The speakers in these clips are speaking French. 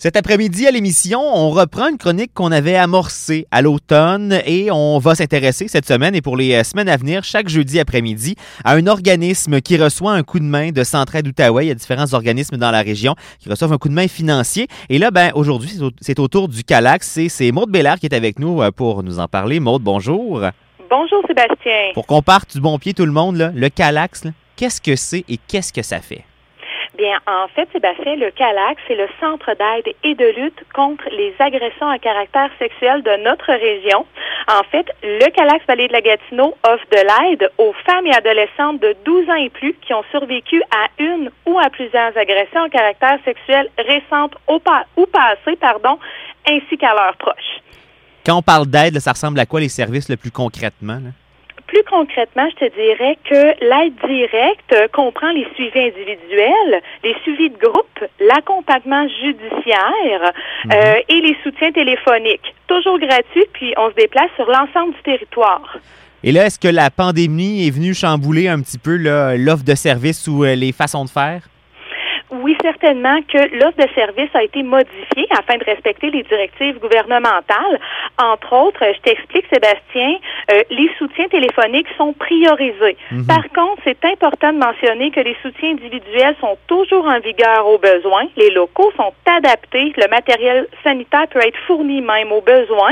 Cet après-midi à l'émission, on reprend une chronique qu'on avait amorcée à l'automne et on va s'intéresser cette semaine et pour les semaines à venir, chaque jeudi après-midi, à un organisme qui reçoit un coup de main de Centraide Outaouais. Il y a différents organismes dans la région qui reçoivent un coup de main financier. Et là, aujourd'hui, c'est au tour du Calax et c'est Maude Bélair qui est avec nous pour nous en parler. Maude, bonjour. Bonjour Sébastien. Pour qu'on parte du bon pied tout le monde, là, le Calax, là, qu'est-ce que c'est et qu'est-ce que ça fait? Bien, en fait, Sébastien, le Calax, c'est le centre d'aide et de lutte contre les agressions à caractère sexuel de notre région. En fait, le Calax Vallée de la Gatineau offre de l'aide aux femmes et adolescentes de 12 ans et plus qui ont survécu à une ou à plusieurs agressions à caractère sexuel récentes ou passées, ainsi qu'à leurs proches. Quand on parle d'aide, là, ça ressemble à quoi les services le plus concrètement, là? Plus concrètement, je te dirais que l'aide directe comprend les suivis individuels, les suivis de groupe, l'accompagnement judiciaire et les soutiens téléphoniques. Toujours gratuit, puis on se déplace sur l'ensemble du territoire. Et là, est-ce que la pandémie est venue chambouler un petit peu là, l'offre de service ou les façons de faire? Oui, certainement que l'offre de service a été modifiée afin de respecter les directives gouvernementales. Entre autres, je t'explique, Sébastien, les soutiens téléphoniques sont priorisés. Par contre, c'est important de mentionner que les soutiens individuels sont toujours en vigueur aux besoins. Les locaux sont adaptés. Le matériel sanitaire peut être fourni même aux besoins,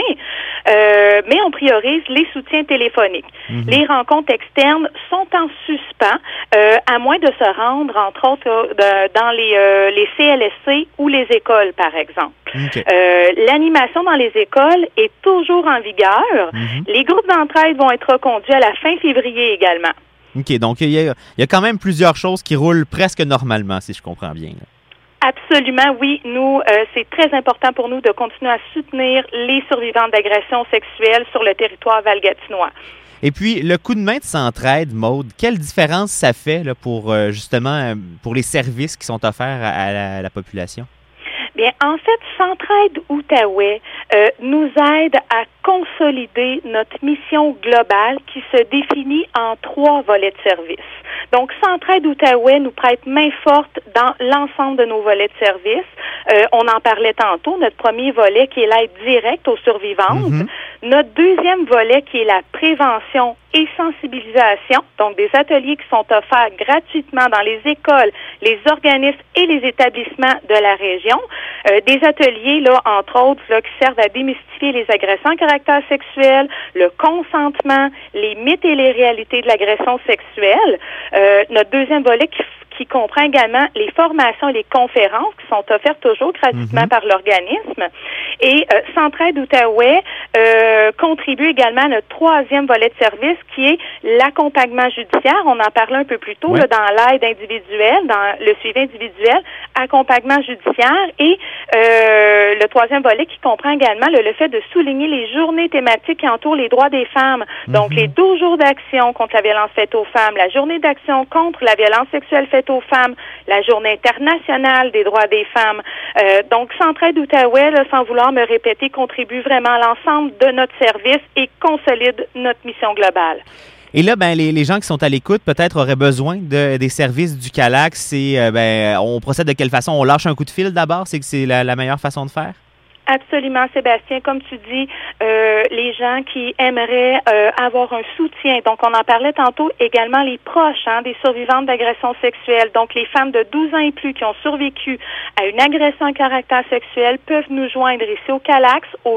mais on priorise les soutiens téléphoniques. Les rencontres externes sont en suspens, à moins de se rendre, entre autres, dans les CLSC ou les écoles, par exemple. Okay. L'animation dans les écoles est toujours en vigueur. Les groupes d'entraide vont être reconduits à la fin février également. OK, donc il y a quand même plusieurs choses qui roulent presque normalement, si je comprends bien, là. Absolument, oui. Nous, c'est très important pour nous de continuer à soutenir les survivantes d'agressions sexuelles sur le territoire valgatinois. Et puis, le coup de main de Centraide, Maude, quelle différence ça fait là, pour justement pour les services qui sont offerts à la population? Bien, en fait, Centraide Outaouais nous aide à consolider notre mission globale qui se définit en 3 volets de service. Donc, Centraide Outaouais nous prête main forte dans l'ensemble de nos volets de service. On en parlait tantôt, notre premier volet qui est l'aide directe aux survivantes. Notre deuxième volet qui est la prévention et sensibilisation, donc des ateliers qui sont offerts gratuitement dans les écoles, les organismes et les établissements de la région. Des ateliers, là, entre autres, là, qui servent à démystifier les agressions à caractère sexuel, le consentement, les mythes et les réalités de l'agression sexuelle. Notre deuxième volet qui comprend également les formations et les conférences qui sont offertes toujours gratuitement par l'organisme. Et Centraide Outaouais contribue également à notre troisième volet de service qui est l'accompagnement judiciaire. On en parlait un peu plus tôt là, dans l'aide individuelle, dans le suivi individuel, accompagnement judiciaire et le troisième volet qui comprend également le fait de souligner les journées thématiques qui entourent les droits des femmes. Donc, les 12 jours d'action contre la violence faite aux femmes, la journée d'action contre la violence sexuelle faite aux femmes, la journée internationale des droits des femmes. Donc, Centraide Outaouais, là, sans vouloir me répéter, contribue vraiment à l'ensemble de notre service et consolide notre mission globale. Et là, les gens qui sont à l'écoute, peut-être auraient besoin des services du Calax. Et on procède de quelle façon? On lâche un coup de fil d'abord? C'est la meilleure façon de faire? Absolument, Sébastien. Comme tu dis, les gens qui aimeraient avoir un soutien. Donc, on en parlait tantôt également les proches des survivantes d'agressions sexuelles. Donc, les femmes de 12 ans et plus qui ont survécu à une agression à caractère sexuel peuvent nous joindre ici au Calax au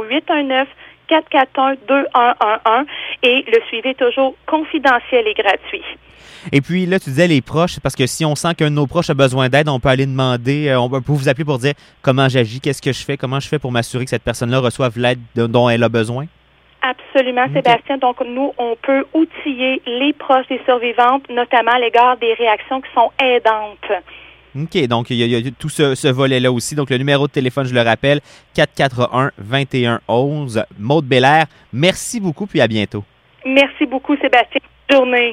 819-441-2111 et le suivi est toujours confidentiel et gratuit. Et puis là, tu disais les proches, parce que si on sent qu'un de nos proches a besoin d'aide, on peut aller demander, on peut vous appeler pour dire comment j'agis, qu'est-ce que je fais, comment je fais pour m'assurer que cette personne-là reçoive l'aide dont elle a besoin? Absolument, Sébastien. Donc, nous, on peut outiller les proches des survivantes, notamment à l'égard des réactions qui sont aidantes. OK, donc il y a tout ce volet-là aussi. Donc, le numéro de téléphone, je le rappelle, 441-2111. Maude Bélair, merci beaucoup, puis à bientôt. Merci beaucoup, Sébastien. Bonne journée.